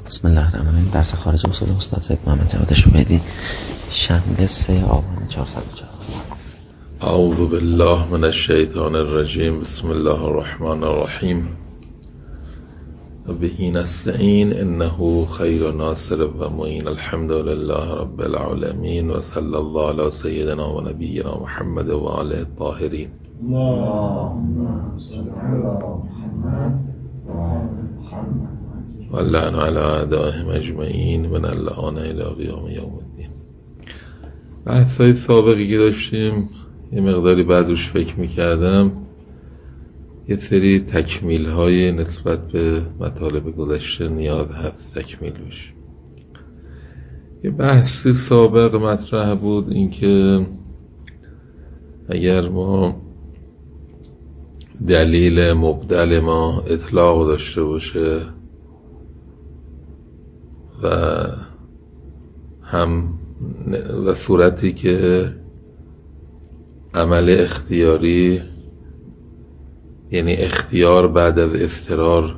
بسم الله الرحمن الرحیم. درس خارج اصول استاد سید محمد جواد شوبیری، شنبه 3 آبان 404. اعوذ بالله من الشیطان الرجیم. بسم الله الرحمن الرحیم. و به نستعین انه خیر ناصر و معین. الحمد لله رب العالمین و صلی الله علی سیدنا و نبینا محمد و آله الطاهرین. اللهم صل علی محمد و آل محمد و لعن علی اعدائهم اجمعین من اللعان الی قیام یوم الدین. بحثای سابقی که داشتیم یه مقداری بعد روش فکر میکردم، یه سری تکمیل های نسبت به مطالب گذشته نیاز هست تکمیل بشه. یه بحثی سابق مطرح بود، اینکه اگر ما دلیل مبدل ما اطلاق داشته باشه و هم و صورتی که عمل اختیاری، یعنی اختیار بعد از اضطرار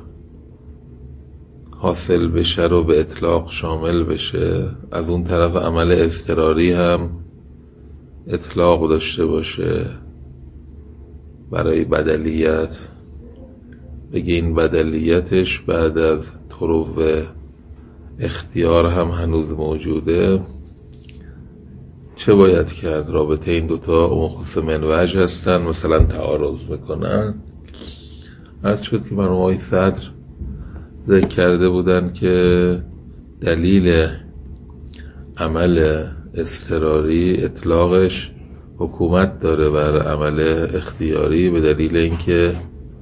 حاصل بشه رو به اطلاق شامل بشه، از اون طرف عمل اضطراری هم اطلاق داشته باشه برای بدلیت، بگه این بدلیتش بعد از طروق اختیار هم هنوز موجوده، چه باید کرد؟ رابطه این دوتا مخصص منوج هستن، مثلا تعارض میکنن. عرض شد که مرحوم صدر ذکر کرده بودن که دلیل عمل اضطراری اطلاقش حکومت داره بر عمل اختیاری، به دلیل اینکه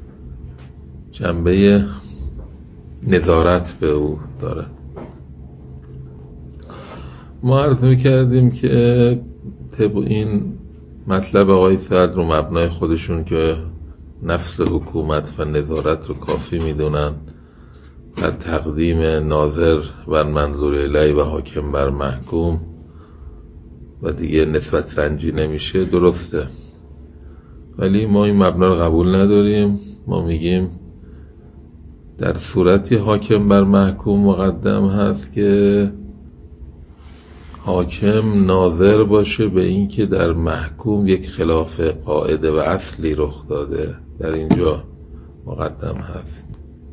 جنبه نظارت به او داره. ما عرض میکردیم که طبق این مطلب آقای صدر رو مبنای خودشون که نفس حکومت و نظارت رو کافی میدونن در تقدیم ناظر بر منظور الیه و حاکم بر محکوم و دیگه نسبت سنجی نمیشه، درسته. ولی ما این مبنا رو قبول نداریم. ما میگیم در صورتی حاکم بر محکوم مقدم هست که حاکم ناظر باشه به این که در محکوم یک خلاف قاعده و اصلی رخ داده، در اینجا مقدم هست.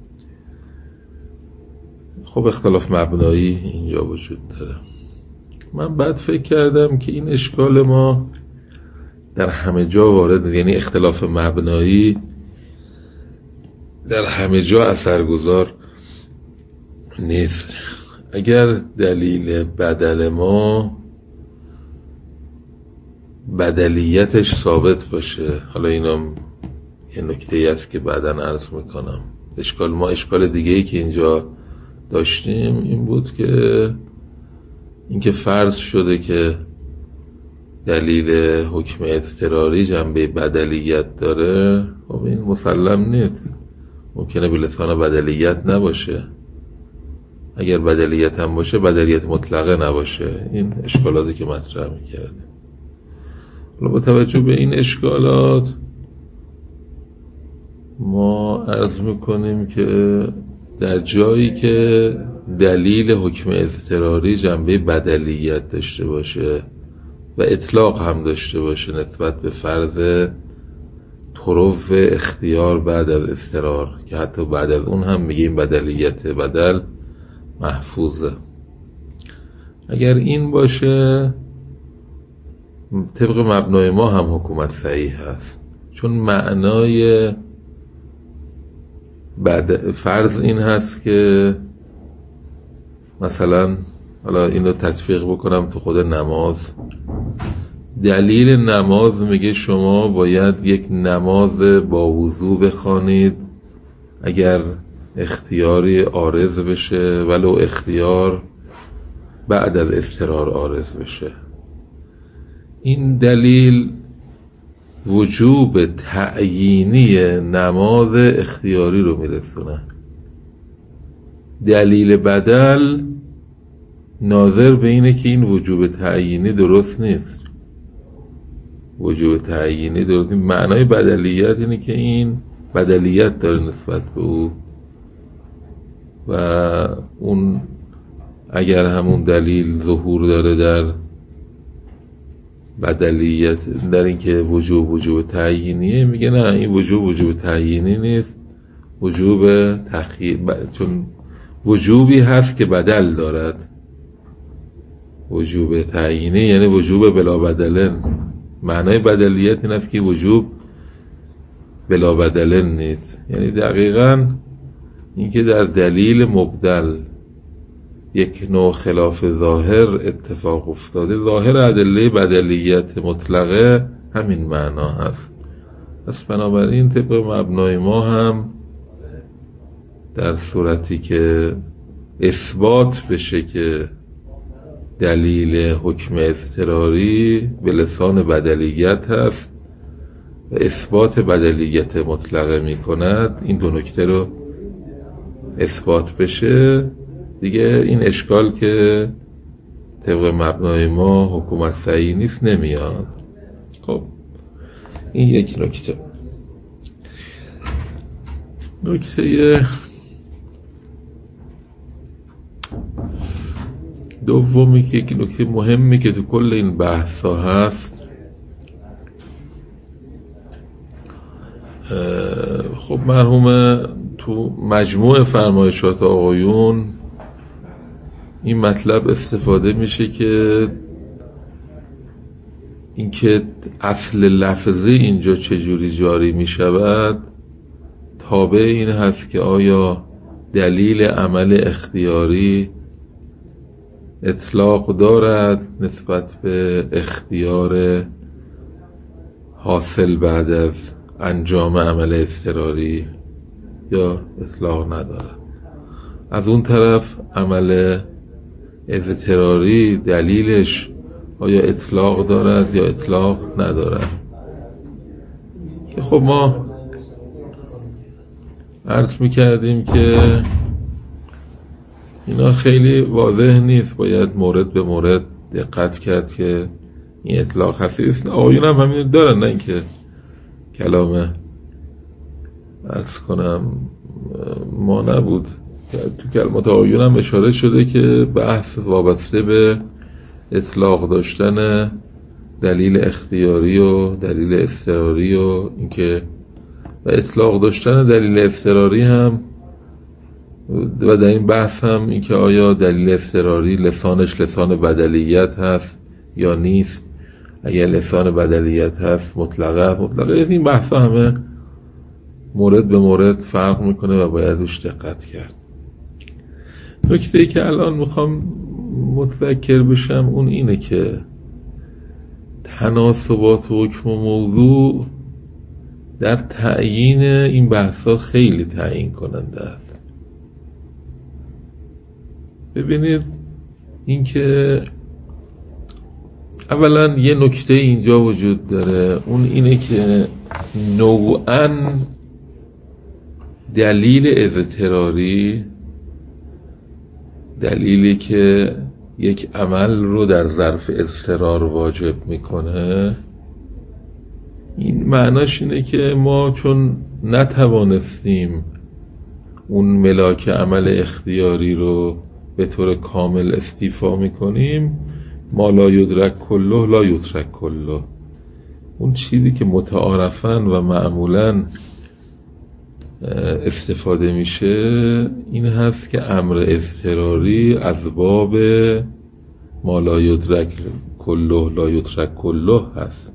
خب اختلاف مبنایی اینجا وجود داره. من بعد فکر کردم که این اشکال ما در همه جا وارد، یعنی اختلاف مبنایی در همه جا اثرگذار نیست. اگر دلیل بدل ما بدلیتش ثابت باشه، حالا اینم یه نکته هست که بعداً عرض میکنم. اشکال دیگه ای که اینجا داشتیم این بود که اینکه فرض شده که دلیل حکم اضطراری جنبه بدلیت داره. خب این مسلم نیست، ممکنه به لسان بدلیت نباشه. اگر بدلیت هم باشه بدلیت مطلقه نباشه. این اشکالاتی که مطرح میکرده. حالا با توجه به این اشکالات ما عرض میکنیم که در جایی که دلیل حکم اضطراری جنبه بدلیت داشته باشه و اطلاق هم داشته باشه نسبت به فرض طروق اختیار بعد از اضطرار، که حتی بعد از اون هم میگیم بدلیت بدل محفوظه، اگر این باشه طبق مبنای ما هم حکومت صحیح هست. چون معنای فرض این هست که مثلا، حالا اینو تطبیق بکنم تو خود نماز، دلیل نماز میگه شما باید یک نماز با وضو بخوانید اگر اختیاری عارض بشه، ولو اختیار بعد از اضطرار عارض بشه. این دلیل وجوب تعیینی نماز اختیاری رو میرسونه. دلیل بدل ناظر به اینه که این وجوب تعیینی درست نیست. وجوب تعیینی درست نیست. معنای بدلیت اینه که این بدلیت داره نسبت به او و اون اگر همون دلیل ظهور داره در بدلیت، در اینکه وجوب تعیینیه، میگه نه این وجوب تعیینی نیست، وجوب تخییر، چون وجوبی هست که بدل دارد. وجوب تعیینی یعنی وجوب بلا بدلن. معنای بدلیت این است که وجوب بلا بدلن نیست، یعنی دقیقاً اینکه در دلیل مبدل یک نوع خلاف ظاهر اتفاق افتاده. ظاهر ادله بدلیت مطلقه همین معنا هست. پس بنابراین طبق مبنای ما هم در صورتی که اثبات بشه که دلیل حکم اضطراری به لسان بدلیت هست و اثبات بدلیت مطلقه می کند، این دو نکته رو اثبات بشه دیگه، این اشکال که طبق مبنای ما حکومت صحیح نیست نمیاد. خب این یک نکته. نکته دومی که یک نکته مهمی که تو کل این بحث ها هست، خب مرحوم تو مجموع فرمایشات آقایون این مطلب استفاده میشه که اینکه اصل لفظی اینجا چجوری جاری میشود تابع این هست که آیا دلیل عمل اختیاری اطلاق دارد نسبت به اختیار حاصل بعد از انجام عمل اضطراری یا اطلاق ندارد. از اون طرف عمل اضطراری دلیلش آیا اطلاق دارد یا اطلاق ندارد، که خب ما عرض میکردیم که اینا خیلی واضح نیست، باید مورد به مورد دقت کرد که این اطلاق هست. آقایون هم همین دارن، نه اینکه کلام عرض کنم ما نبود. تو کلمات آقایون هم اشاره شده که بحث وابسته به اطلاق داشتن دلیل اختیاری و دلیل اضطراری و اینکه و اطلاق داشتن دلیل اضطراری هم، و در این بحث هم اینکه آیا دلیل اضطراری لسانش لسان بدلیت هست یا نیست. اگر لسان بدلیت هست مطلقه این بحث همه مورد به مورد فرق میکنه و باید روش دقت کرد. نکته‌ای که الان میخوام متذکر بشم اون اینه که تناسبات حکم و موضوع در تعیین این بحثا خیلی تعیین کننده است. ببینید اینکه اولا یه نکته اینجا وجود داره، اون اینه که نوعاً دلیل اضطراری، دلیلی که یک عمل رو در ظرف اضطرار واجب میکنه، این معناش اینه که ما چون نتوانستیم اون ملاک عمل اختیاری رو به طور کامل استیفا میکنیم، ما لا یدرک کله لا یترک کله. اون چیزی که متعارفاً و معمولاً استفاده میشه این هست که امر اضطراری از باب ما لا یدرک کله لا یترک کله هست.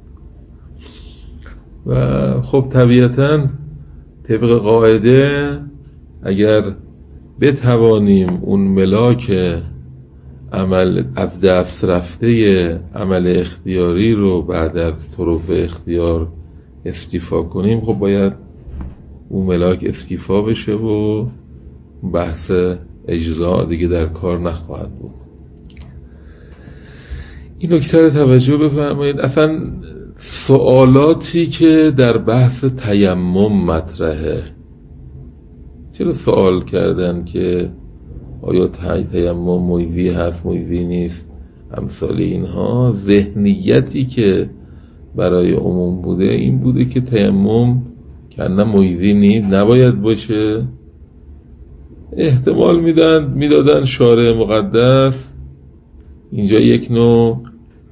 و خب طبیعتاً طبق قاعده اگر بتوانیم اون ملاک عمل از دست رفته عمل اختیاری رو بعد از طرف اختیار استیفا کنیم، خب باید اون ملاک استیفا بشه و بحث اجزا دیگه در کار نخواهد بود. این نکته رو توجه بفرمایید. اصلا سوالاتی که در بحث تیمم مطرحه، چرا سوال کردن که آیا تیمم مویزی هست مویزی نیست، امثال اینها، ذهنیتی که برای عموم بوده این بوده که تیمم که نه مویزی نیست، نباید باشه، احتمال میدادن شارع مقدس اینجا یک نوع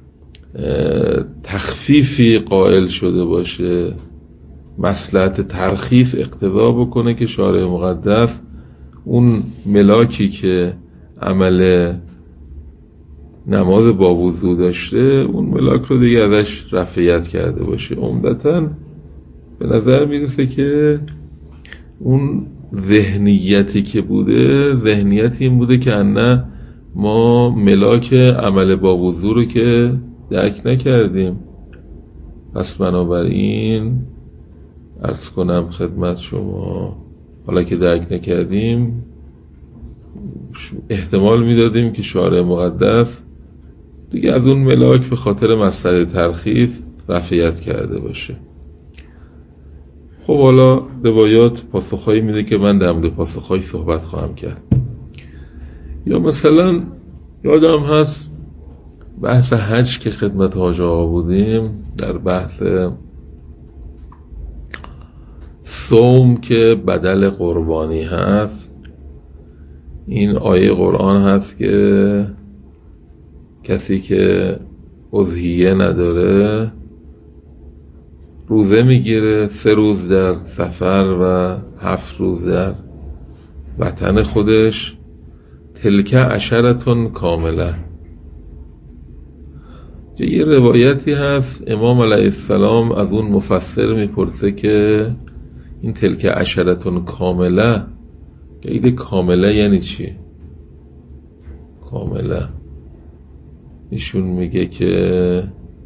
تخفیفی قائل شده باشه، مصلحت ترخیص اقتضا بکنه که شارع مقدس اون ملاکی که عمل نماز با وضو داشته اون ملاک رو دیگه ازش رفعیت کرده باشه. عمدتاً به نظر میرسه که اون ذهنیتی که بوده، ذهنیت این بوده که نه ما ملاک عمل با وضو رو که درک نکردیم، پس بنابراین عرض کنم خدمت شما حالا که درک نکردیم احتمال میدادیم که شارع مقدس دیگه از اون ملاک به خاطر مسئله ترخیص رفعیت کرده باشه. خب حالا روایات پاسخهایی میده که من در مورد پاسخهایی صحبت خواهم کرد. یا مثلا یادم هست بحث حج که خدمت حاج آقا بودیم، در بحث صوم که بدل قربانی هست، این آیه قرآن هست که کسی که اضحیه نداره روزه میگیره 3 روز در سفر و 7 روز در وطن خودش، تلک عشرتون کامله. یه روایتی هست امام علیه السلام از اون مفسر میپرسه که این تلک عشرتون کامله، قید کامله یعنی چی؟ کامله ایشون میگه که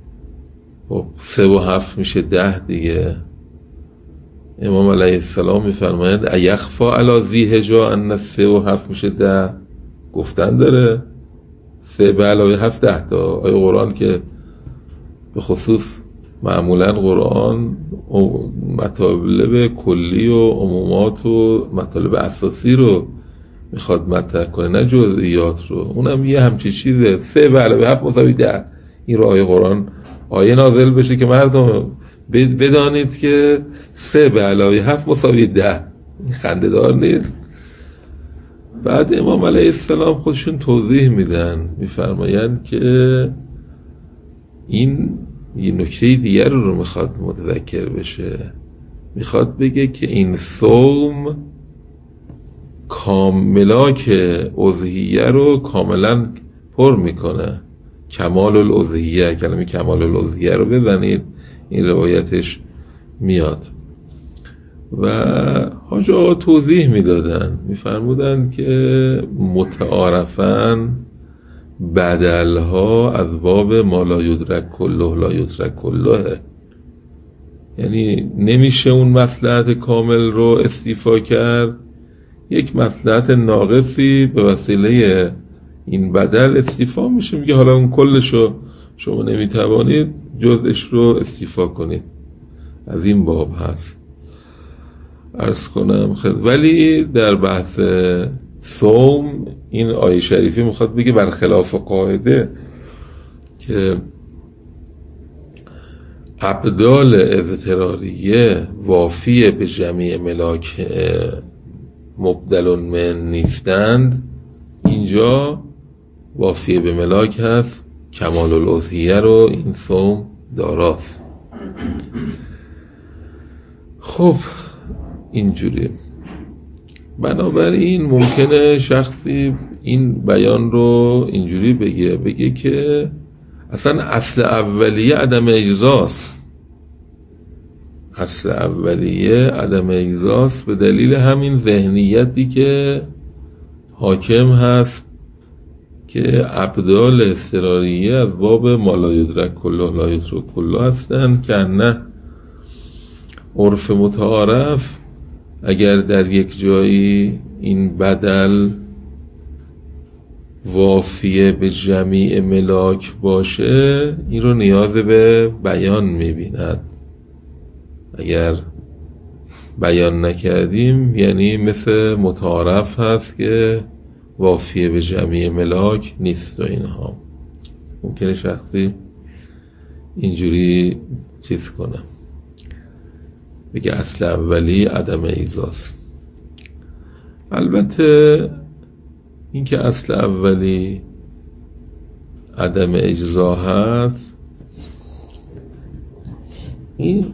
3 و 7 میشه 10 دیگه. امام علیه السلام میفرماید ایخفا علی ذی حجا ان 3 و 7 میشه 10. گفتن داره 3 به علاوه 7 10 تا. آیه قرآن که به خصوص معمولا قرآن مطالب کلی و عمومات و مطالب اساسی رو میخواد مطرح کنه نه جزئیات رو، اونم یه همچی چیزه 3 به علاوه 7 مساوی 10. این رو آیه قرآن آیه نازل بشه که مردم بدانید که 3 به علاوه 7 مساوی 10. این خنده دار نیست؟ بعد امام علیه السلام خودشون توضیح میدن، میفرمایند که این یه نکته دیگر رو میخواد متذکر بشه، میخواد بگه که این صوم کاملاک اضحیه رو کاملا پر میکنه. کمال الاضحیه، کلمه کمال الاضحیه رو بزنید این روایتش میاد. و حاج آقا توضیح میدادن، میفرمودن که متعارفاً بدلها از باب ما لا یدرک کله لا یترک کله، یعنی نمیشه اون مصلحت کامل رو استیفا کرد، یک مصلحت ناقصی به وسیله این بدل استیفا میشه، میگه حالا اون کلشو شما نمیتوانید جزءش رو استیفا کنید. از این باب هست عرض کنم ولی در بحث صوم این آیه شریفی میخواد بگه برخلاف قاعده که ابدال اضطراریه وافی به جمیع ملاک مبدل من نیستند، اینجا وافی به ملاک هست، کمال الاضحیه رو این صوم داراست. خب اینجوری بنابراین ممکنه شخصی این بیان رو اینجوری بگه که اصلا اصل اولیه عدم اجزاست، اصل اولیه عدم اجزاست به دلیل همین ذهنیتی که حاکم هست که ابدال اضطراریه از باب ما لا یدرک کله لا یترک کله هستن که نه عرف متعارف اگر در یک جایی این بدل وافیه به جمیع ملاک باشه این رو نیاز به بیان میبیند. اگر بیان نکردیم یعنی مثل متعارف هست که وافیه به جمیع ملاک نیست و اینها. ممکنه شخصی اینجوری چیز کنه بگه اصل اولی عدم ایزاست. البته این که اصل اولی عدم اجزا هست، این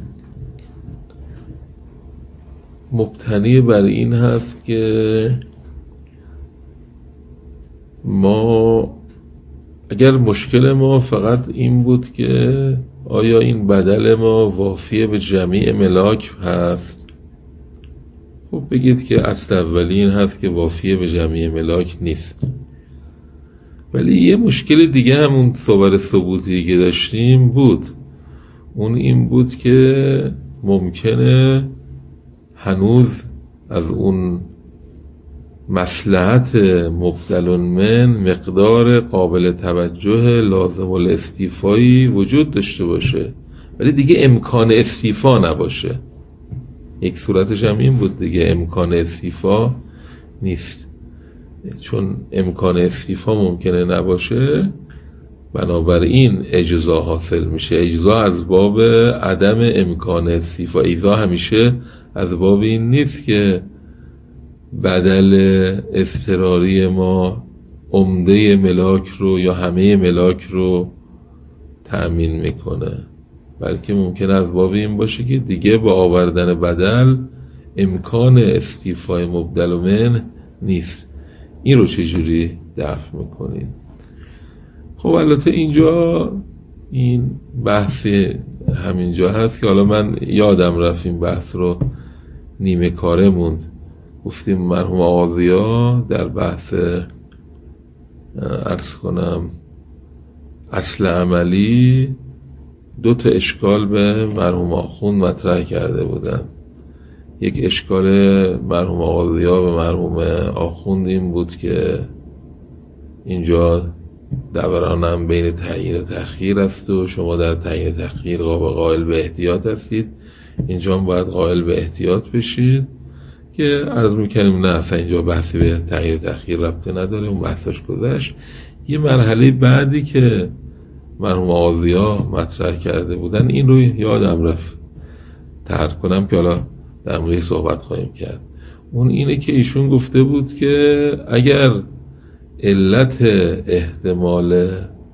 مبتنی بر این هست که ما اگر مشکل ما فقط این بود که آیا این بدل ما وافیه به جمیع ملاک هست، خب بگید که اصل اولی این هست که وافیه به جمیع ملاک نیست. ولی یه مشکل دیگه همون صور ثبوتی که داشتیم بود، اون این بود که ممکنه هنوز از اون مصلحت مبدل من مقدار قابل توجه لازم الاستیفایی وجود داشته باشه، ولی دیگه امکان استیفا نباشه. یک صورتش هم این بود دیگه، امکان استیفا نیست. چون امکان استیفا ممکنه نباشه، بنابراین اجزا حاصل میشه. اجزا از باب عدم امکان استیفا. اجزا همیشه از باب این نیست که بدل اضطراری ما عمده ملاک رو یا همه ملاک رو تأمین میکنه، بلکه ممکنه از باب این باشه که دیگه با آوردن بدل امکان استیفای مبدل من نیست. این رو چجوری دفع میکنید؟ خب البته اینجا این بحث همینجا هست که حالا من یادم رفت این بحث رو نیمه کاره موند. گفتیم مرحوم آغازیا در بحث عرض کنم اصل عملی 2 اشکال به مرحوم آخوند مطرح کرده بودن. یک اشکال مرحوم آغازیا به مرحوم آخوند این بود که اینجا دورانم بین تعیین و تأخیر است و شما در تعیین تأخیر قائل به احتیاط هستید، اینجا هم باید قائل به احتیاط بشید، که عرض میکنیم نه اصلا اینجا بحثی به تعیین تأخیر ربطی نداره، اون بحثش گذشت. یه مرحله بعدی که مرحوم آغازیا مطرح کرده بودن، این رو یادم رفت طرح کنم که حالا در موردش صحبت خواهیم کرد. اون اینه که ایشون گفته بود که اگر علت احتمال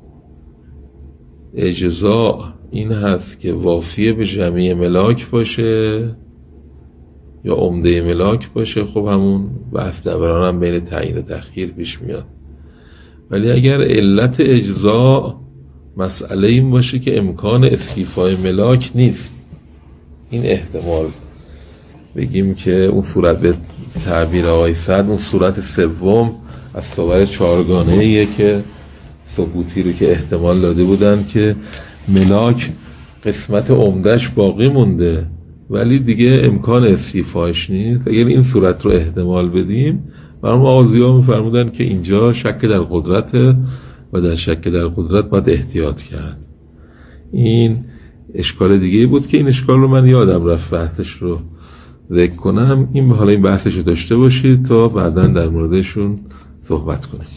اجزا این هست که وافیه به جمیع ملاک باشه یا عمده ملاک باشه، خب همون بحث دوران هم بین تعیین و تأخیر پیش میاد. ولی اگر علت اجزا مسئله این باشه که امکان استیفای ملاک نیست، این احتمال بگیم که اون صورت به تعبیر آقای سعد اون صورت سوم از صور 4گانه‌ایه که ثبوتی رو که احتمال داده بودن که ملاک قسمت عمدهش باقی مونده ولی دیگه امکان استیفاش نیست. اگر این صورت رو احتمال بدیم، مرحوم آغازیا می‌فرمودن که اینجا شک در قدرت و در شک در قدرت باید احتیاط کرد. این اشکال دیگه بود که این اشکال رو من یادم رفت بحثش رو ذکر کنم. این حالا این بحثش رو داشته باشید تا بعداً در موردشون صحبت کنیم.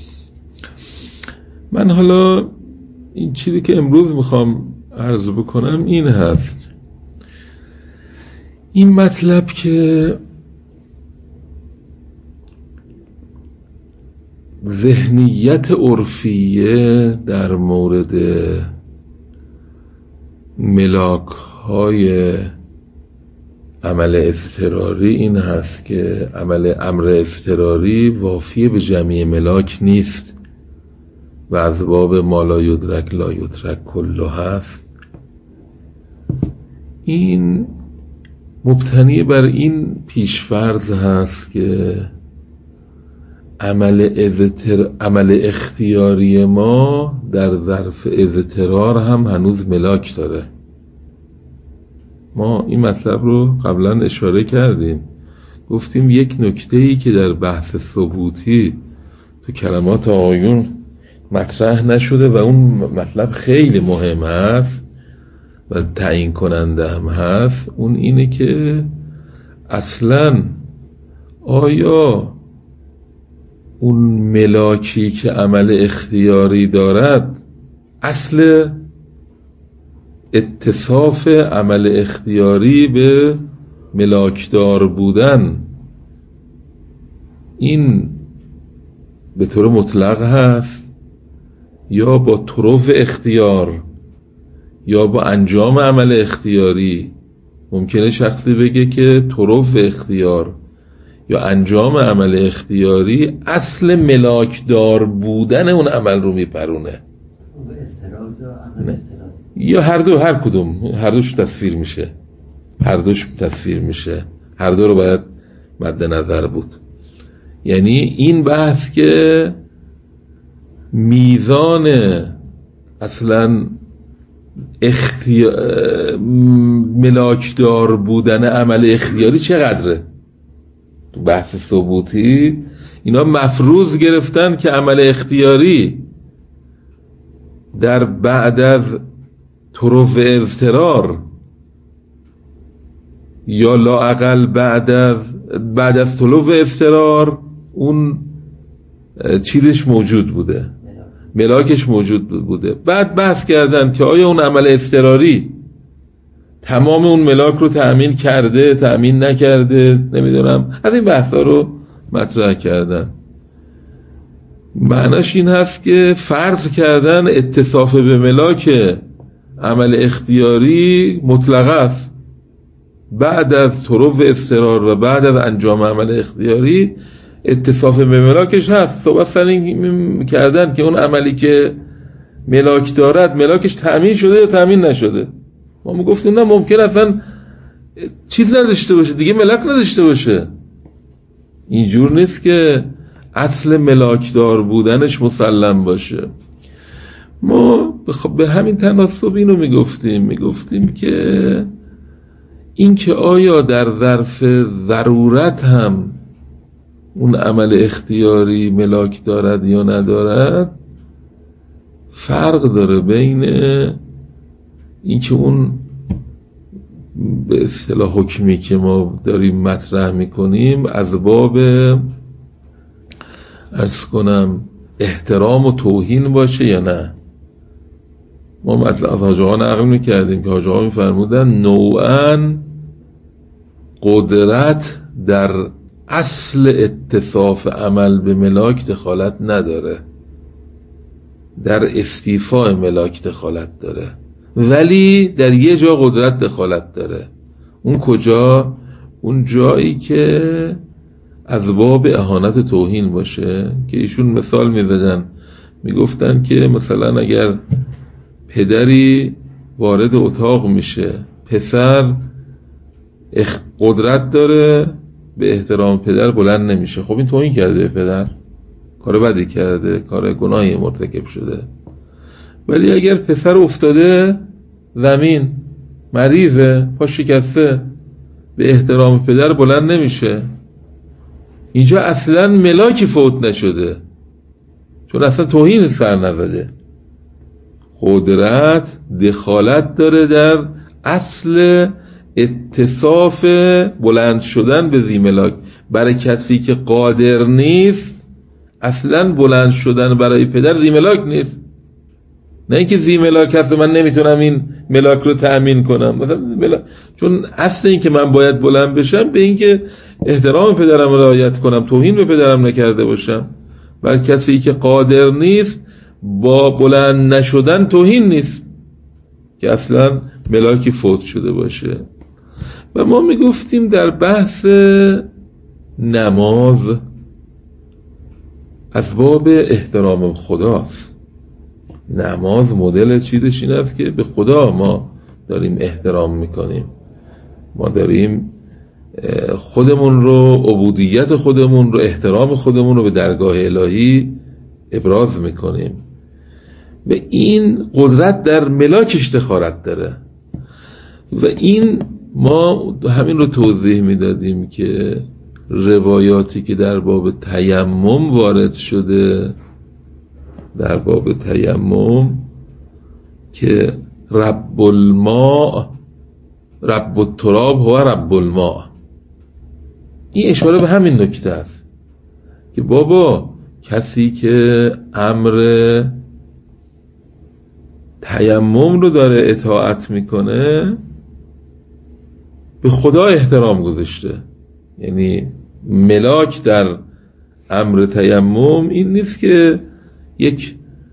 من حالا این چیزی که امروز میخوام عرض بکنم این هست، این مطلب که ذهنیت عرفیه در مورد ملاک های عمل اضطراری این هست که امر اضطراری وافی به جمیع ملاک نیست و از باب ما لا یدرک لا یترک کله هست. این مبتنی بر این پیشفرض هست که عمل اختیاری ما در ظرف اضطرار هم هنوز ملاک داره. ما این مطلب رو قبلا اشاره کردیم، گفتیم یک نکته‌ای که در بحث ثبوتی تو کلمات آقایون مطرح نشده و اون مطلب خیلی مهم هست و تعیین کننده هم هست، اون اینه که اصلاً آیا اون ملاکی که عمل اختیاری دارد اصل اتصاف عمل اختیاری به ملاکدار بودن این به طور مطلق هست یا با طرف اختیار یا با انجام عمل اختیاری؟ ممکنه شخصی بگه که طرف اختیار یا انجام عمل اختیاری اصل ملاکدار بودن اون عمل رو میپرونه، یا هر کدوم، هر دوش تصویر میشه، هر دو رو باید مد نظر بود. یعنی این بحث که میزان اصلا ملاکدار بودن عمل اختیاری چقدره، تو بحث ثبوتی اینا مفروض گرفتن که عمل اختیاری در بعد از طرف اضطرار یا لااقل بعد از طلوع اضطرار اون چیزش موجود بوده، ملاکش موجود بوده. بعد بحث کردن که آیا اون عمل اضطراری تمام اون ملاک رو تأمین کرده، تأمین نکرده، نمیدونم، از این بحثا رو مطرح کردن. معناش این هست که فرض کردن اتصاف به ملاک عمل اختیاری مطلق است، بعد از طرف اضطرار و بعد از انجام عمل اختیاری اتصاف به ملاکش هست. صحبت سر این کردن که اون عملی که ملاک دارد ملاکش تأمین شده یا تأمین نشده. ما میگفتیم نه، ممکن اصلا چیز نداشته باشه، دیگه ملاک نداشته باشه. اینجور نیست که اصل ملاکدار بودنش مسلم باشه. ما به همین تناسب اینو میگفتیم که این که آیا در ظرف ضرورت هم اون عمل اختیاری ملاک دارد یا ندارد فرق داره بین این که اون به اصطلاح حکمی که ما داریم مطرح میکنیم از باب عرض کنم احترام و توهین باشه یا نه. ما مطلب از حاج آقا نقل میکردیم که حاج آقا میفرمودن نوعاً قدرت در اصل اتصاف عمل به ملاک دخالت نداره، در استیفاء ملاک دخالت داره، ولی در یه جا قدرت دخالت داره. اون کجا؟ اون جایی که از باب اهانت توهین باشه، که ایشون مثال میزدن، میگفتن که مثلا اگر پدری وارد اتاق میشه، پسر قدرت داره به احترام پدر بلند نمیشه، خب این توهین کرده به پدر، کار بدی کرده، کار گناهی مرتکب شده. ولی اگر پسر افتاده زمین، مریضه، پا شکسته، به احترام پدر بلند نمیشه، اینجا اصلا ملاکی فوت نشده، چون اصلا توهین سر نزده. قدرت دخالت داره در اصل اتصاف بلند شدن به ذی ملاک. برای کسی که قادر نیست اصلا بلند شدن برای پدر ذی ملاک نیست. نه اینکه ذی ملاک هست من نمیتونم این ملاک رو تأمین کنم، مثلا چون اصل این که من باید بلند بشم به این که احترام پدرم رعایت کنم، توهین به پدرم نکرده باشم. برای کسی که قادر نیست با بلند نشدن توهین نیست که اصلا ملاکی فوت شده باشه. و ما میگفتیم در بحث نماز از باب احترام خداست. نماز مدل چیزش این است که به خدا ما داریم احترام میکنیم، ما داریم خودمون رو، عبودیت خودمون رو، احترام خودمون رو به درگاه الهی ابراز میکنیم. و این قدرت در ملاکش دخالت داره. و این ما همین رو توضیح میدادیم که روایاتی که در باب تیمم وارد شده، در باب تیمم که رب الماء رب التراب هو رب الماء، این اشاره به همین نکته است که بابا کسی که امر تیمم رو داره اطاعت میکنه به خدا احترام گذاشته. یعنی ملاک در امر تیمم این نیست که یک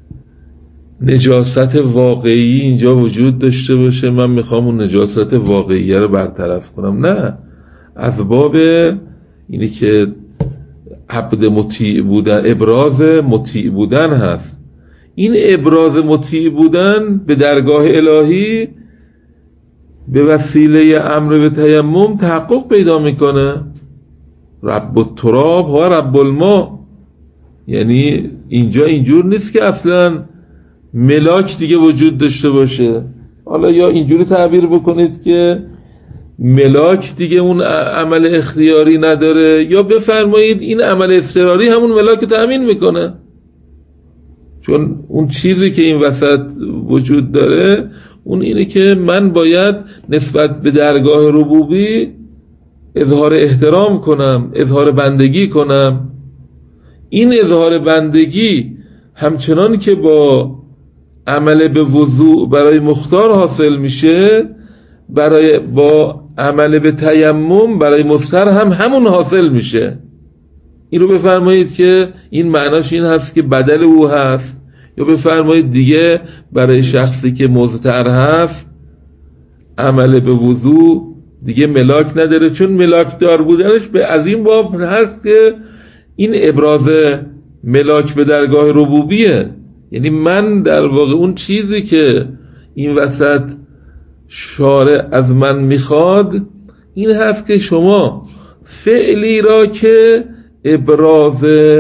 نجاست واقعی اینجا وجود داشته باشه، من میخوام اون نجاست واقعی رو برطرف کنم. نه، از باب اینی که عبد مطیع بودن، ابراز مطیع بودن هست. این ابراز مطیع بودن به درگاه الهی به وسیله امر به تیمم تحقق پیدا میکنه. رب التراب و رب الماء، یعنی اینجا اینجور نیست که اصلا ملاک دیگه وجود داشته باشه. حالا یا اینجوری تعبیر بکنید که ملاک دیگه اون عمل اختیاری نداره، یا بفرمایید این عمل اضطراری همون ملاک تأمین میکنه، چون اون چیزی که این وسط وجود داره اون اینه که من باید نسبت به درگاه ربوبی اظهار احترام کنم، اظهار بندگی کنم. این اظهار بندگی همچنان که با عمل به وضوء برای مختار حاصل میشه، با عمل به تیمم برای مستر هم همون حاصل میشه. این رو بفرمایید که این معناش این هست که بدل او هست، یا بفرمایید دیگه برای شخصی که مضطر هست عمل به وضوء دیگه ملاک نداره، چون ملاک دار بودنش به از این باب هست که این ابراز ملاک به درگاه ربوبیه. یعنی من در واقع اون چیزی که این وسط شارع از من میخواد این هست که شما فعلی را که ابراز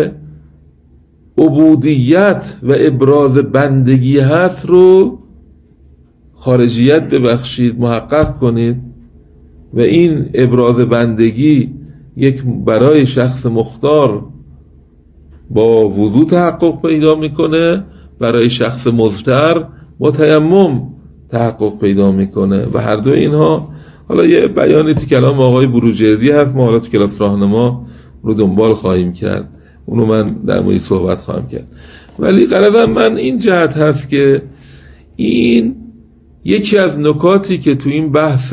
عبودیت و ابراز بندگی هست رو خارجیت ببخشید محقق کنید، و این ابراز بندگی یک برای شخص مختار با وضو تحقق پیدا میکنه، برای شخص مضطر با تیمم تحقق پیدا میکنه. و هر دو اینها حالا یه بیانی تو کلام آقای بروجردی هست، ما حالا تو کلاس راهنما رو دنبال خواهیم کرد، اونو من در مورد صحبت خواهم کرد. ولی غرضم من این جهت هست که این یکی از نکاتی که تو این بحث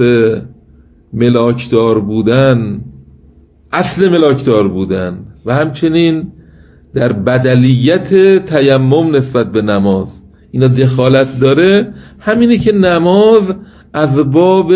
ملاکدار بودن، اصل ملاکدار بودن و همچنین در بدلیت تیمم نسبت به نماز اینا دخالت داره، همینه که نماز از باب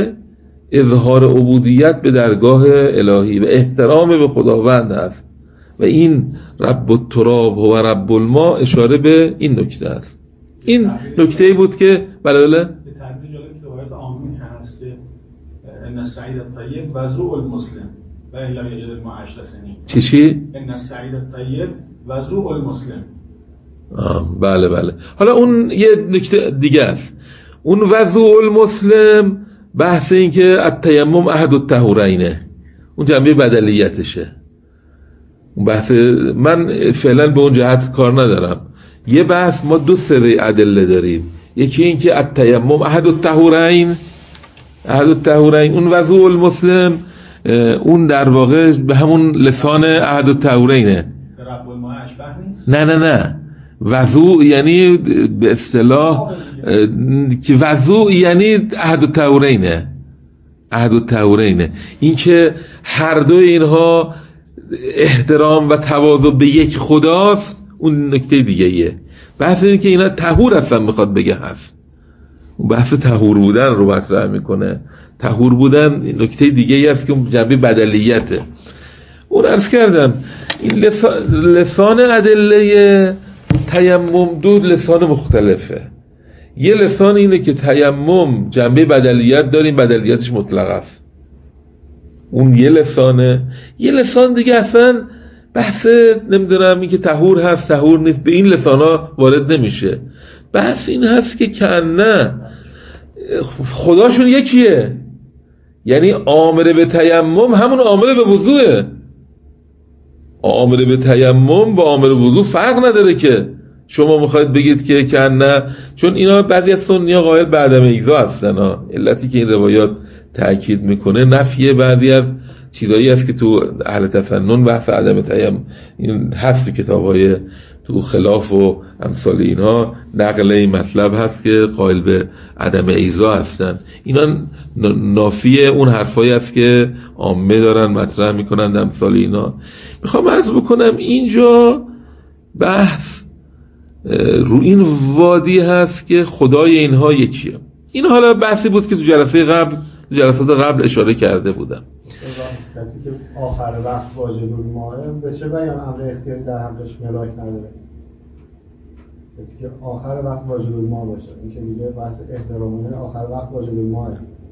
اظهار عبودیت به درگاه الهی و احترام به خداوند هست، و این رب التراب و رب الماء اشاره به این نکته است. این نکته‌ای بود که بله به تعبیر جالب که روایت آمین هست که ان السعید الطیب وضوء المسلم و الا یجد الماء 8 سنین. چی؟ ان السعید الطیب وضوء المسلم. بله. حالا اون یه نکته دیگه است. اون وضوء المسلم بحث این که التیمم احد الطهورینه، اون جنبه بدلیتشه. اون بحث من فعلا به اون جهت کار ندارم. یه بحث ما دو سری ادله داریم، یکی این که التیمم احد الطهورین، اون وضوء المسلم اون در واقع به همون لسان احد الطهورینه. رب الماء اشبه نیست؟ نه وضوء یعنی به اصطلاح که وضوء یعنی احد الطهورینه، این که هر دو اینها احترام و تواضع به یک خداست، اون نکته دیگه ایه. بحث اینه که اینا طهور هستن میخواد بگه هست، اون بحث طهور بودن رو مطرح میکنه. طهور بودن نکته دیگه ای است که اون جنبه بدلیته. اون عرض کردم این لسان ادله تیمم دو لسان مختلفه. یه لسان اینه که تیمم جنبه بدلیت داریم، بدلیتش مطلق است، اون یه لسانه. یه لسان دیگه اصلا بحث نمیدونم این که طهور هست طهور نیست به این لسان ها وارد نمیشه. بحث این هست که کنه خداشون یکیه، یعنی آمر به تیمم همون آمر به وضوعه. آمر به تیمم با آمر وضوع فرق نداره که شما میخواید بگید که کنه، چون اینا بعضی از سنی‌ها قائل به عدم ایذا هستن. علتی که این روایات تأکید میکنه نفی بعضی از چیزایی هست که تو اهل تفنن بحث عدم تیمم این هست تو کتاب‌های تو خلاف و امثال اینا نقل این مطلب هست که قائل به عدم ایذا هستن. اینا نافی اون حرفایی هست که عامه دارن مطرح میکنن امثال اینا. میخوام عرض بکنم اینجا بحث رو این وادی هست که خدای اینها یکیه. این حالا بحثی بود که تو جلسات قبل اشاره کرده بودم. کسی که آخر وقت واجد الماء به چه بیان امر اختیاری در حقش ملاک نداره؟ کسی که آخر وقت واجد الماء باشه، این که میگه بحث احترامانه آخر وقت واجد الماء.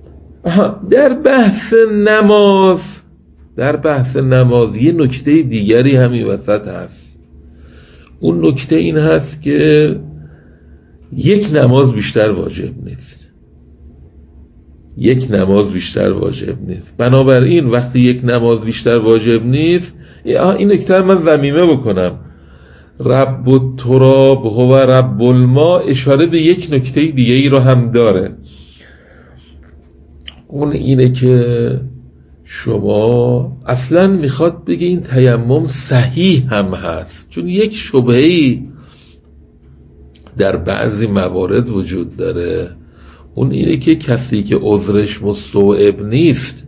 در بحث نماز یه نکته دیگری همین وسط هست. اون نکته این هست که یک نماز بیشتر واجب نیست. بنابراین وقتی یک نماز بیشتر واجب نیست، این نکته من ضمیمه بکنم، رب التراب هو رب الماء اشاره به یک نکته دیگه ای رو هم داره. اون اینه که شما اصلا میخواد بگه این تیمم صحیح هم هست، چون یک شبهه‌ای در بعضی موارد وجود داره. اون اینه که کسی که عذرش مستوعب نیست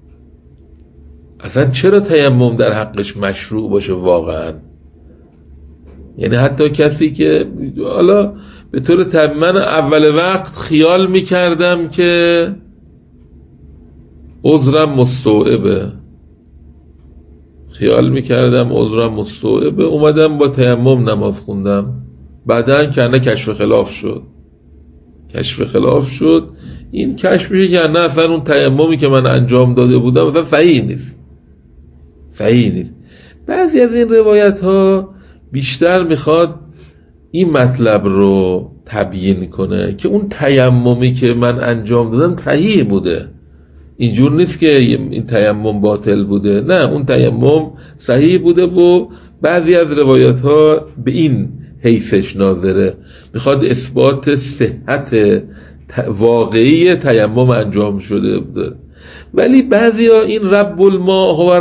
اصلا چرا تیمم در حقش مشروع باشه واقعا؟ یعنی حتی کسی که حالا به طور طبیعی من اول وقت خیال میکردم که عذرم مستوعبه، اومدم با تیمم نماز خوندم، بعدن کنه کشف خلاف شد. این کشف میشه که نه اصلا اون تیممی که من انجام داده بودم اصلا صحیح نیست. بعضی از این روایت ها بیشتر میخواد این مطلب رو تبیین کنه که اون تیممی که من انجام دادم صحیح بوده، اینجور نیست که این تیمم باطل بوده، نه اون تیمم صحیح بوده و بعضی از روایت ها به این حیثش ناظره، میخواد اثبات صحت واقعی تیمم انجام شده بوده. ولی بعضی ها این رب الماء و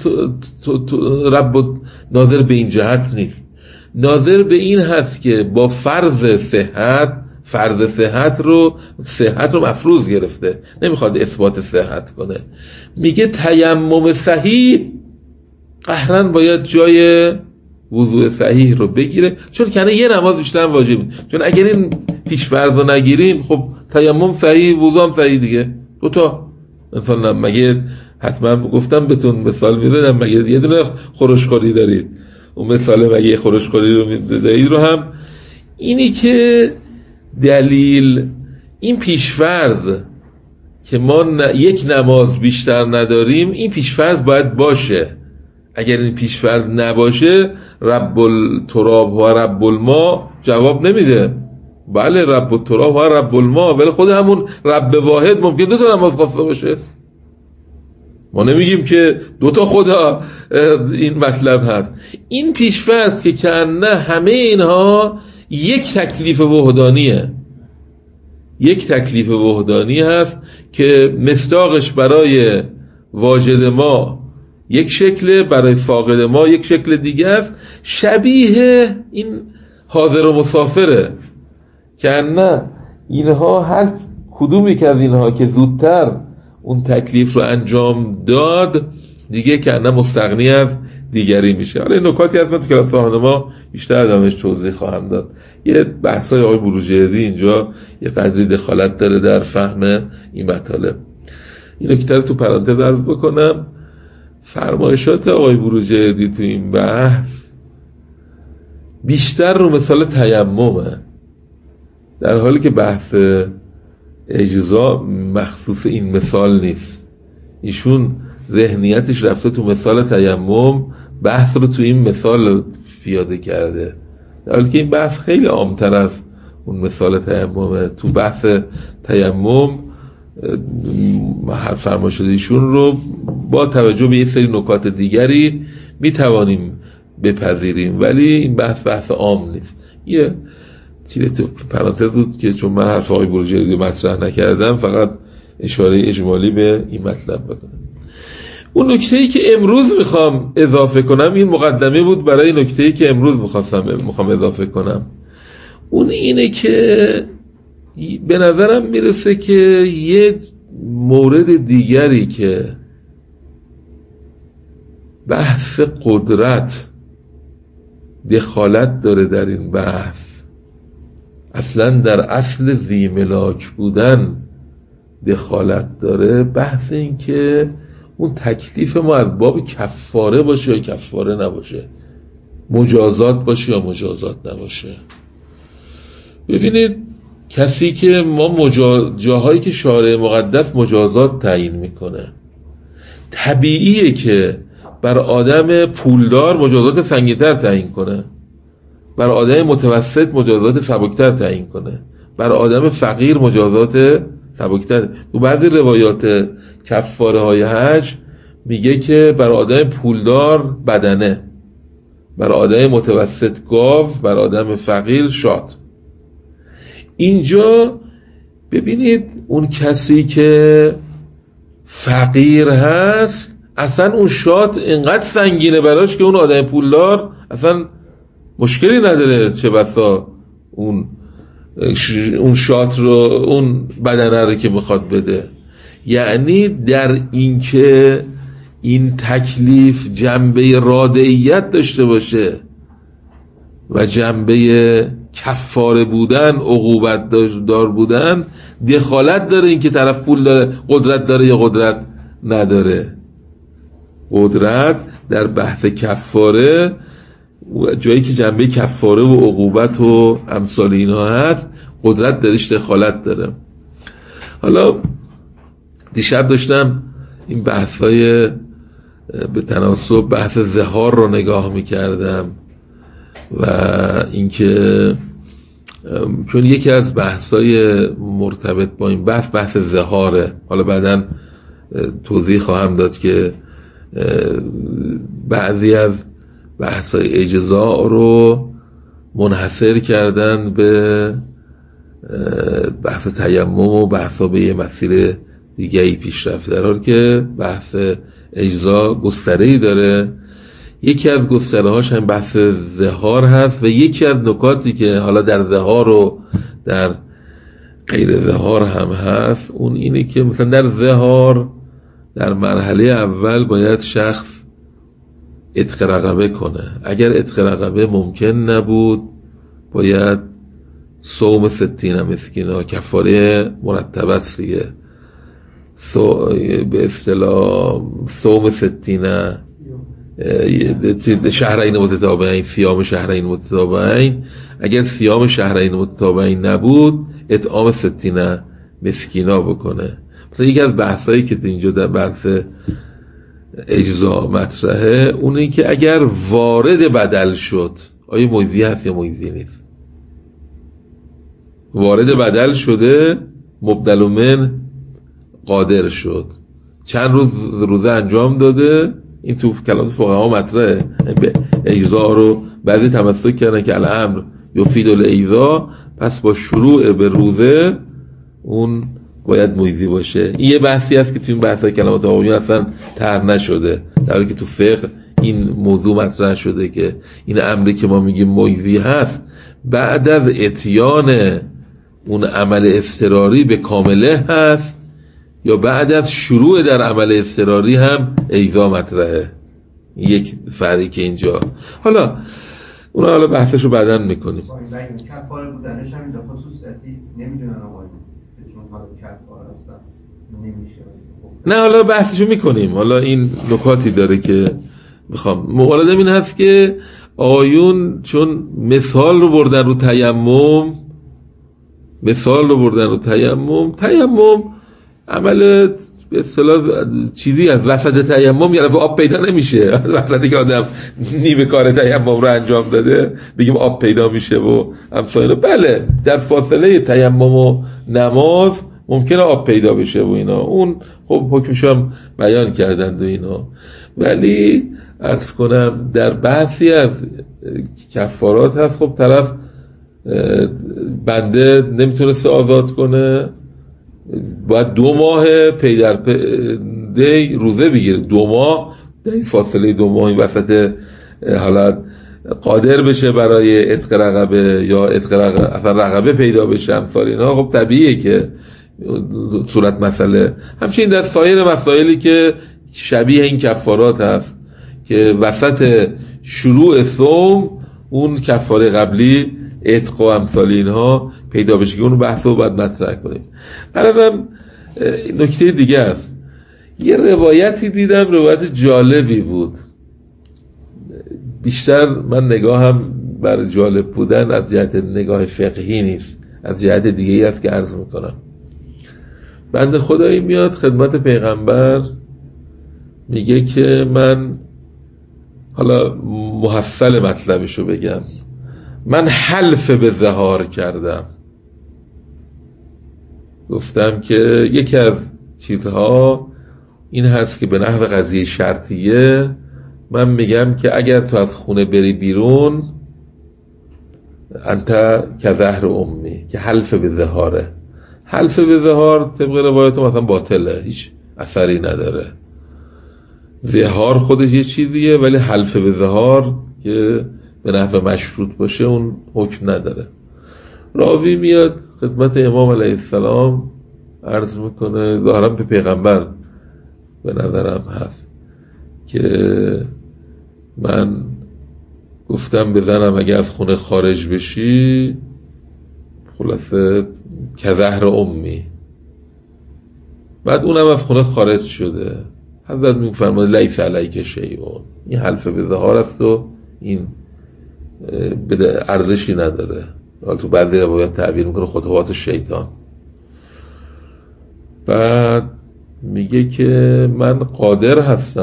رب ناظر به این جهت نیست، ناظر به این هست که با فرض صحت رو مفروض گرفته، نمیخواد اثبات صحت کنه. میگه تیمم صحیح قهرن باید جای وضوء صحیح رو بگیره، چون کنه یه نماز بیشتر واجبه. چون اگر این پیش فرض رو نگیریم خب تیمم صحیح وضوء هم صحیح دیگه، دوتا. مثلا مگه حتما گفتم بهتون مثال میدادم، مگه یه دونه خورشخوری دارید، اون مثال مگه خورشخوری رو میدادید رو هم اینی که دلیل این پیشفرض که ما یک نماز بیشتر نداریم، این پیشفرض باید باشه. اگر این پیشفرض نباشه رب التراب و رب الماء جواب نمیده. بله رب التراب و رب الماء، ولی خود همون رب واحد ممکن دو تا نماز خواسته باشه. ما نمیگیم که دوتا خدا این مطلب هست. این پیشفرض که کنه همه اینها یک تکلیف وحدانی هست که مصداقش برای واجد ما یک شکل، برای فاقد ما یک شکل دیگه است. شبیه این حاضر و مسافره که نه اینها هر کدومی که از اینها که زودتر اون تکلیف رو انجام داد دیگه که نه مستغنی از دیگری میشه. حالا این نکاتی هست من تو کلاس راهنما بیشتر ادامهش توضیح خواهم داد. یه بحثای آقای بروجردی اینجا یه قدری دخالت داره در فهم این مطالب. این نکته رو تو پرانتز عرض بکنم. فرمایشات آقای بروجردی تو این بحث بیشتر رو مثال تیممه، در حالی که بحث اجزا مخصوص این مثال نیست. ایشون ذهنیتش رفته تو مثال تیمم، بحث رو تو این مثال پیاده کرده، در حالی که این بحث خیلی عام‌تر از اون مثال تیممه. تو بحث تیمم فرمایشات ایشون رو با توجه به یه سری نکات دیگری میتوانیم بپذیریم، ولی این بحث عام نیست. یه چیزی تو پرانتز بود که چون من حرف آقای بروجردی مطرح نکردم، فقط اشاره اجمالی به این مطلب بکنم. اون نکته‌ای که امروز میخوام اضافه کنم، این مقدمه بود برای نکته‌ای که امروز میخوام اضافه کنم، اون اینه که به نظرم میرسه که یه مورد دیگری که بحث قدرت دخالت داره در این بحث، اصلا در اصل ذی ملاک بودن دخالت داره، بحث این که اون تکلیف ما از باب کفاره باشه یا کفاره نباشه، مجازات باشه یا مجازات نباشه. ببینید کسی که ما جاهایی که شارع مقدس مجازات تعیین میکنه، طبیعیه که بر آدم پولدار مجازات سنگین‌تر تعیین کنه، بر آدم متوسط مجازات سبکتر تعیین کنه، بر آدم فقیر مجازات سبکتر. تو بعضی روایات کفاره های حج میگه که بر آدم پولدار بدنه، بر آدم متوسط گاو، بر آدم فقیر شات. اینجا ببینید اون کسی که فقیر هست اصلا اون شات اینقدر سنگینه براش که اون آدم پولدار اصلا مشکلی نداره، چه بسا اون شات رو، اون بدنه رو که میخواد بده. یعنی در این که این تکلیف جنبه رادعیت داشته باشه و جنبه کفاره بودن، عقوبت دار بودن، دخالت داره این که طرف پول داره، قدرت داره یا قدرت نداره. قدرت در بحث کفاره، جایی که جنبه کفاره و عقوبت و امثال اینها هست، قدرت درش دخالت داره. حالا دیشب داشتم این بحثای به تناسب بحث ظهار رو نگاه میکردم و اینکه چون یکی از بحثای مرتبط با این بحث ظهاره. حالا بعداً توضیح خواهم داد که بعضی از بحثای اجزاء رو منحصر کردن به بحث تیمم و بحثا به یه مسیر دیگه ای پیش رفت، در حالی که بحث اجزاء گستره‌ای داره. یکی از گستره‌هاش هم بحث ظهار هست و یکی از نکاتی که حالا در ظهار و در غیر ظهار هم هست اون اینه که مثلا در ظهار در مرحله اول باید شخص عتق رقبه کنه. اگر عتق رقبه ممکن نبود باید صوم 60 مسکینا، کفاره مرتب است دیگه، به اصطلاح صوم 60 شهرین متتابعین، صیام شهرین متتابعین. اگر صیام شهرین متتابعین نبود اطعام 60 مسکینا بکنه. مثلا یکی از بحثایی که اینجا در بحث اجزا مطرحه اونه که اگر وارد بدل شد، آیا مجزی هست یا مجزی نیست؟ وارد بدل شده، مبدل من قادر شد، چند روزه انجام داده، این تو کلام فقها مطرحه. به اجزا رو بعضی تمسک کردن که الامر یفید الاجزا، پس با شروع به روزه اون باید مجزی باشه. این یه بحثی هست که تو این بحثای کلمات آقایون اصلا طرح نشده، در حالی که تو فقه این موضوع مطرح شده که این امری که ما میگیم مجزی هست بعد از اتیان اون عمل اضطراری به کامله هست یا بعد از شروع در عمل اضطراری هم اجزا مطرحه. یک فرقی که اینجا حالا بحثشو بعداً میکنیم. کفاره بودنش هم اینجا خصوصیتی نمیدونن آقایون، چون حالا کفاره است بس نمیشه. نه حالا بحثشو میکنیم. حالا این نکاتی داره که میخوام موردم این هست که آقایون چون مثال رو بردن رو تیمم عمل به اصطلاح چیزی از وسط تیمم یه دفعه آب پیدا نمیشه. وسطی که آدم نیمه کار تیمم رو انجام داده بگیم آب پیدا میشه و امثال. بله در فاصله تیمم و نماز ممکنه آب پیدا بشه و اینا، اون خب حکمش هم بیان کردند و اینا. ولی عرض کنم در بحثی از کفارات هست، خب طرف بنده نمیتونسته آزاد کنه، باید 2 ماه پی در پی دی روزه بگیره 2 ماه، در این فاصله 2 ماه این وسط حالت قادر بشه برای عتق رقبه یا عتق رقبه اصلا رقبه پیدا بشه امثال اینا، خب طبیعیه که صورت مسئله. همچنین در سایر مسائلی که شبیه این کفارات هست که وسط شروع صوم اون کفاره قبلی عتق و امثال اینها پیدا بشه که اون بحث رو باید مطرح کنیم. برام نکته دیگه است، یه روایتی دیدم، روایت جالبی بود، بیشتر من نگاهم بر جالب بودن از جهت نگاه فقهی نیست، از جهت دیگه ای است که عرض میکنم. بنده خدایی میاد خدمت پیغمبر میگه که من، حالا محصل مطلبشو بگم، من حلف به ظهار کردم. گفتم که یکی از چیزها این هست که به نحو قضیه شرطیه من میگم که اگر تو از خونه بری بیرون انت که زهر امی، که حلف به ظهاره. حلف به ظهار طبق روایت مثلا باطله، هیچ اثری نداره. ظهار خودش یه چیزیه ولی حلف به ظهار که به نحو مشروط باشه اون حکم نداره. راوی میاد خدمت امام علیه السلام عرض میکنه، ظاهرا به پیغمبر به نظرم هست، که من گفتم به زنم اگه از خونه خارج بشی خلاصه که زهر امی. بعد اونم از خونه خارج شده. حضرت میفرماید لیس علیک شیئون، این حلف به ظهار است و این ارزشی نداره. حالا تو بعضی روایات تعبیر میکنه خطوات شیطان. بعد میگه که من قادر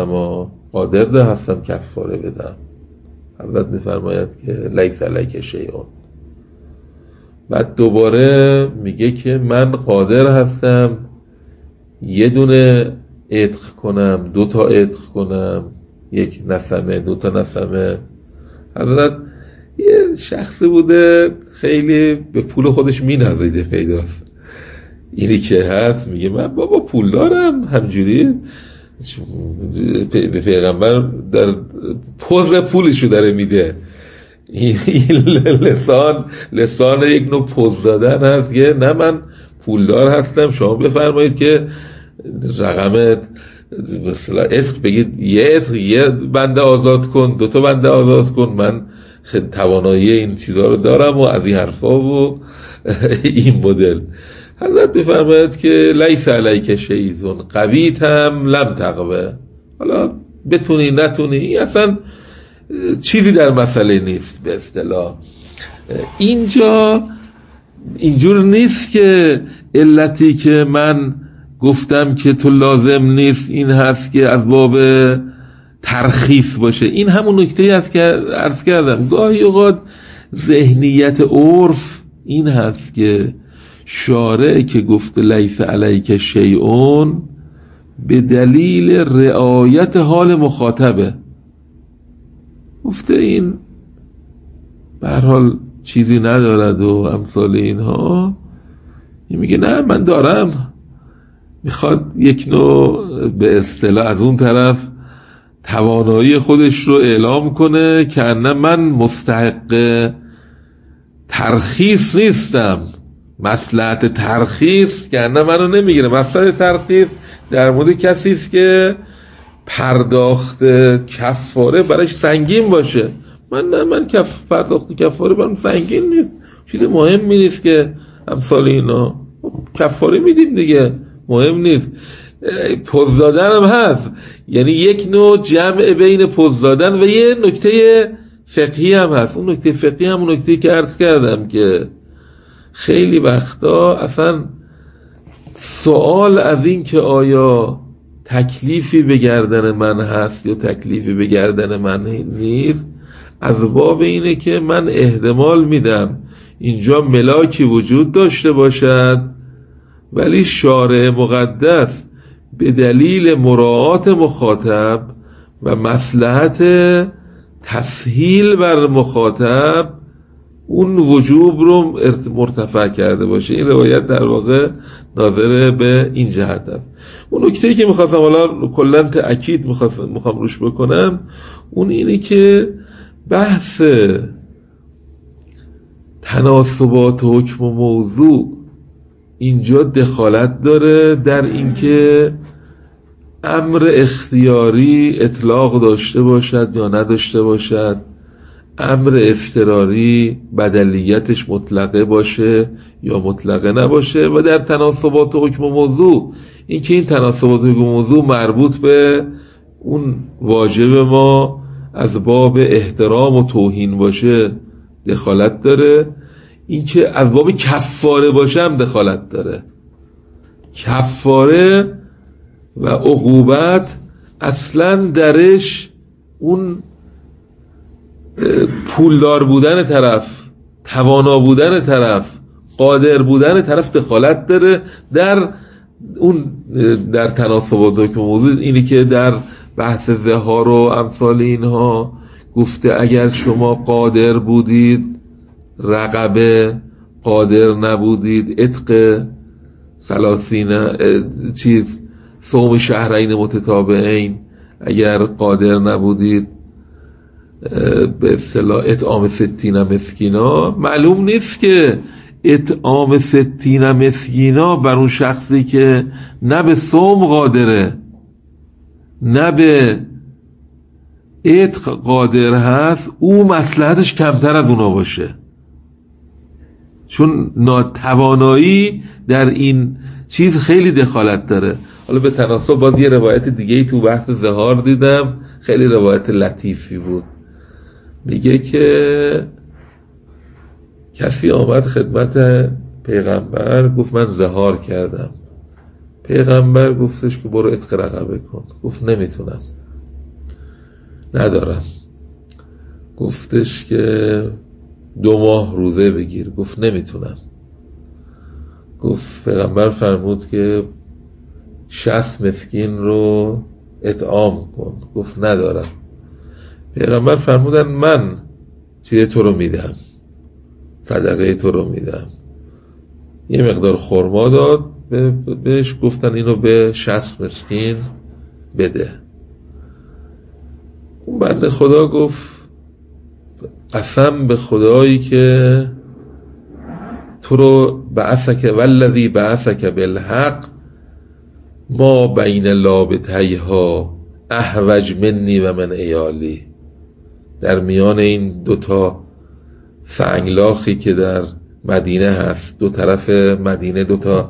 هستم کفاره بدم. حضرت میفرماید که لیس علیک شیئون. بعد دوباره میگه که من قادر هستم یه دونه عتق کنم، 2 تا عتق کنم، 1 نفمه 2 تا نفمه. حضرت یه شخصی بوده خیلی به پول خودش مینازیده پیداست. اینی که هست میگه من بابا پول دارم، همجوری به پیغمبر در پوز پولشو داره میده. این لسان یک نوع پوز دادن هست که نه من پولدار هستم، شما بفرمایید که رقمت مثلا عتق بگید، یه بنده آزاد کن، 2 تا بنده آزاد کن، من توانایی این چیزا رو دارم و از این حرفا و این مدل. حضرت بفرماید که لیس علیک شیئون قویت هم لم تقوه. حالا بتونی نتونی این اصلا چیزی در مسئله نیست. به اصطلاح اینجا اینجور نیست که علتی که من گفتم که تو لازم نیست این هست که از باب ترخیص باشه. این همون نکته هست که عرض کردم، گاهی اوقات ذهنیت عرف این هست که شارع که گفت لیس علیک شیئون به دلیل رعایت حال مخاطبه، گفته این به هر حال چیزی ندارد و امثال اینها. این میگه نه من دارم، میخواد یک نوع به اصطلاح از اون طرف توانایی خودش رو اعلام کنه که نه من مستحق ترخیص نیستم. مصلحت ترخیص که نه منو نمیگیره. مصلحت ترخیص در مورد کسی است که پرداخت کفاره براش سنگین باشه. من پرداخت کفاره برام سنگین نیست، چیز مهمی نیست که امثال اینا کفاره میدیم دیگه، مهم نیست. پوز دادن هم هست، یعنی یک نوع جمع بین پوز دادن و یه نکته فقهی هم هست. اون نکته فقهی هم اون نکته که عرض کردم که خیلی وقتا اصلا سوال از این که آیا تکلیفی به گردن من هست یا تکلیفی به گردن من نیست، از باب اینه که من احتمال میدم اینجا ملاکی وجود داشته باشد ولی شارع مقدس به دلیل مراعات مخاطب و مصلحت تسهیل بر مخاطب اون وجوب رو مرتفع کرده باشه. این روایت در واقع ناظر به این جهت است. اون نکته‌ای که می‌خواستم حالا کلاً تأکید می‌خوام روش بکنم، اون اینه که بحث تناسبات حکم و موضوع اینجا دخالت داره در اینکه امر اختیاری اطلاق داشته باشد یا نداشته باشد، امر اضطراری بدلیتش مطلقه باشه یا مطلقه نباشه، و در تناسبات حکم و موضوع اینکه این تناسبات حکم و موضوع مربوط به اون واجب ما از باب احترام و توهین باشه دخالت داره، اینکه از باب کفاره باشه هم دخالت داره. کفاره و عقوبت اصلا درش اون پولدار بودن طرف، توانا بودن طرف، قادر بودن طرف دخالت داره در اون در تناسبات حکم موضوع. اینی که در بحث ظهار و امثال اینها گفته اگر شما قادر بودید رقبه، قادر نبودید عتق صوم شهرین متتابعین، اگر قادر نبودید به اصطلاح اطعام 60 مسکینا. معلوم نیست که اطعام 60 مسکینا بر اون شخصی که نه به صوم قادره نه به عتق قادر هست، او مصلحتش کمتر از اونا باشه، چون ناتوانایی در این چیز خیلی دخالت داره. حالا به تناسب باز یه روایت دیگه ای تو بحث ظهار دیدم، خیلی روایت لطیفی بود. میگه که کسی آمد خدمت پیغمبر گفت من ظهار کردم. پیغمبر گفتش که برو عتق رقبه کن. گفت نمیتونم، ندارم. گفتش که 2 ماه روزه بگیر. گفت نمیتونم. گفت پیغمبر فرمود که 60 مسکین رو اطعام کن. گفت ندارم. پیغمبر فرمودن من چیه تو رو میدم، صدقه تو رو میدم. یه مقدار خرما داد بهش، گفتن اینو به 60 مسکین بده. اون بنده خدا گفت قسم به خدایی که تو رو بعثک والذی بعثک بالحق ما بین لابتیها احوج منی و من ایالی. در میان این 2 سنگلاخی که در مدینه هست، 2 طرف مدینه 2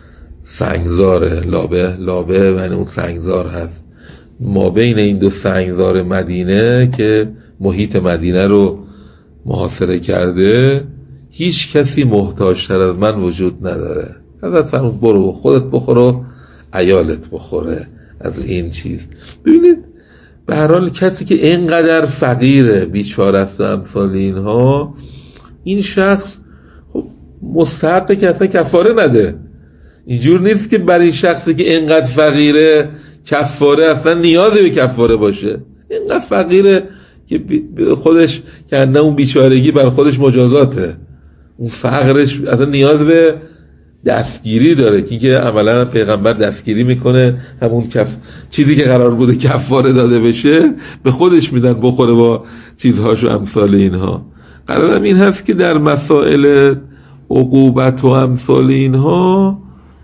سنگزاره، لابه و اون سنگزار هست. ما بین این 2 سنگزار مدینه که محیط مدینه رو محاصره کرده هیچ کسی محتاج‌تر از من وجود نداره. حضرت فرمود برو خودت بخور و عیالت بخوره از این چیز. ببینید به هر حال کسی که اینقدر فقیره، بیچاره است، امثال اینها، این شخص خب مستحقه که اصلا کفاره نده. اینجور نیست که برای شخصی که اینقدر فقیره کفاره اصلا نیازی به کفاره باشه. اینقدر فقیره که خودش که نه اون بیچارگی بر خودش مجازاته، اون فقرش اصلا نیاز به دستگیری داره که اینکه عملا پیغمبر دستگیری میکنه، همون چیزی که قرار بوده کفاره داده بشه به خودش میدن بخوره با چیزهاش و امثال اینها. قرارم این هست که در مسائل عقوبت و امثال اینها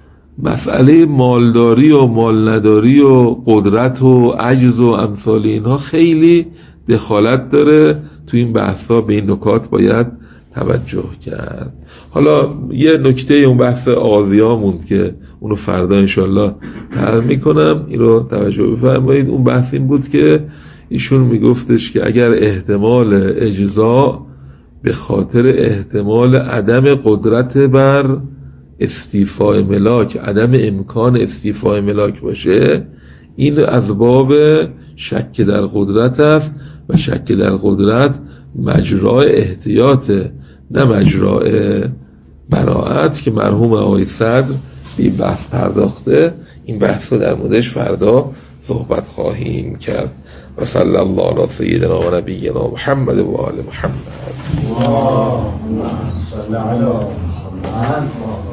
مسئله مالداری و مال نداری و قدرت و عجز و امثال اینها خیلی دخالت داره. تو این بحثا به این نکات باید توجه کرد. حالا یه نکته اون بحث آغازی‌ها موند که اونو فردا انشالله طرح میکنم، این رو توجه بفرمایید. اون بحث این بود که ایشون میگفتش که اگر احتمال اجزا به خاطر احتمال عدم قدرت بر استیفاء ملاک، عدم امکان استیفاء ملاک باشه، این از باب شک در قدرت است و شک در قدرت مجرای احتیاطه نه مجرای براعت، که مرحوم آقای صدر به این بحث پرداخته. این بحث رو در موردش فردا صحبت خواهیم کرد. و صلی الله علی سیدنا و نبینا محمد و آل محمد. اللهم صل علی محمد.